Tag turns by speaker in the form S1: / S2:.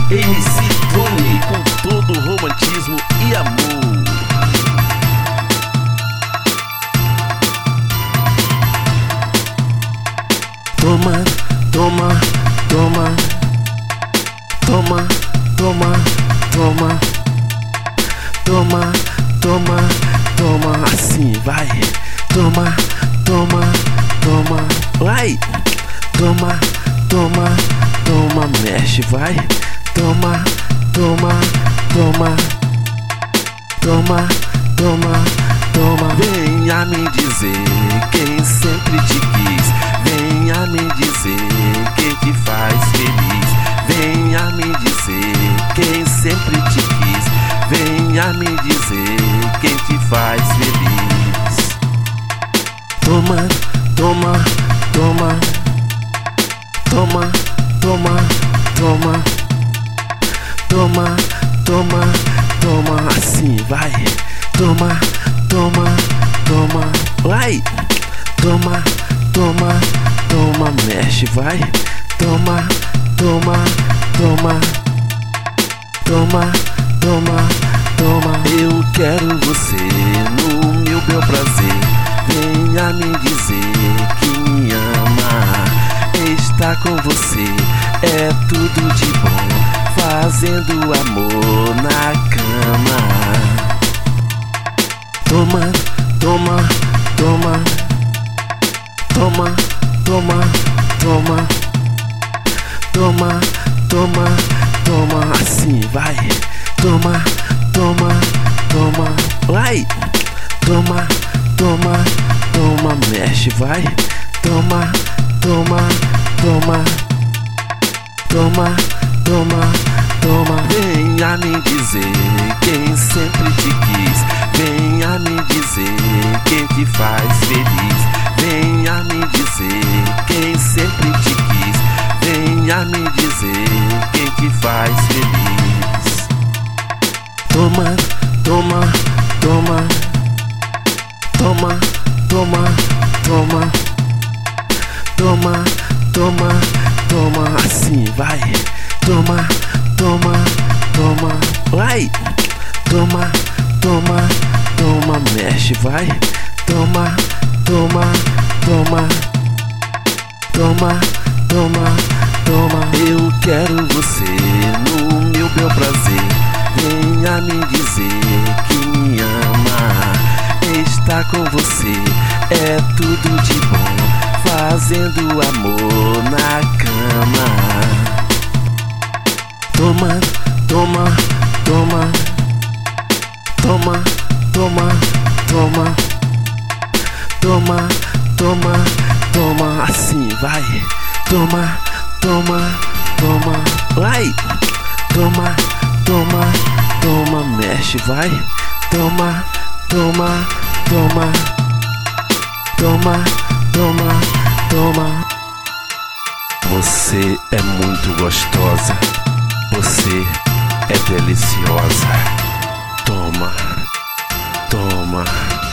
S1: MC Tony, com todo o romantismo e amor.
S2: Toma, toma, toma, toma, toma, toma, toma, toma, toma, assim vai. Toma, toma, toma, vai. Toma, toma, toma, mexe, vai. Toma, toma, toma, toma, toma, toma.
S1: Venha me dizer quem sempre te quis. Venha me dizer quem te faz feliz. Venha me dizer quem sempre te quis. Venha me dizer quem te faz feliz.
S2: Toma, toma, toma, toma, toma, toma, toma, toma, toma, assim vai. Toma, toma, toma, vai. Toma, toma, toma, mexe, vai. Toma, toma, toma, toma, toma, toma.
S1: Eu quero você no meu bel prazer. Venha me dizer que me ama. Estar com você é tudo de bom, fazendo amor na cama.
S2: Toma, toma, toma, toma, toma, toma, toma, toma, toma, assim vai. Toma, toma, toma, vai. Toma, toma, toma, mexe, vai. Toma, toma, toma, toma, toma, toma.
S1: Venha me dizer quem sempre te quis. Venha me dizer quem te faz feliz. Venha me dizer quem sempre te quis. Venha me dizer quem te faz feliz.
S2: Toma, toma, toma, toma, toma, toma, toma, toma, toma, assim vai. Toma, toma, toma, vai. Toma, toma, toma, mexe, vai. Toma, toma, toma, toma, toma, toma.
S1: Eu quero você no meu bel prazer. Venha me dizer que me ama. Estar com você é tudo de bom, fazendo amor na cama.
S2: Toma, toma, toma, toma, toma, toma, toma, toma, toma, assim vai. Toma, toma, toma, vai. Toma, toma, toma, mexe, vai. Toma, toma, toma, toma, toma, toma.
S1: Você é muito gostosa. Você é deliciosa. Toma, toma.